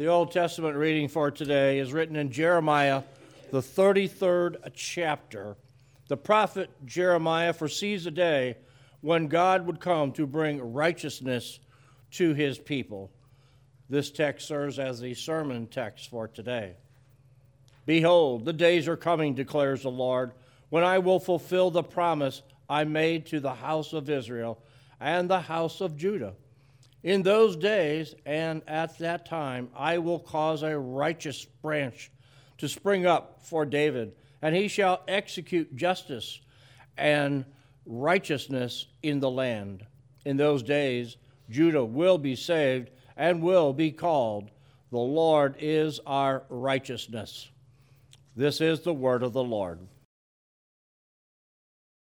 The Old Testament reading for today is written in Jeremiah, the 33rd chapter. The prophet Jeremiah foresees a day when God would come to bring righteousness to his people. This text serves as the sermon text for today. Behold, the days are coming, declares the Lord, when I will fulfill the promise I made to the house of Israel and the house of Judah. In those days and at that time, I will cause a righteous branch to spring up for David, and he shall execute justice and righteousness in the land. In those days, Judah will be saved and will be called, the Lord is our righteousness. This is the word of the Lord.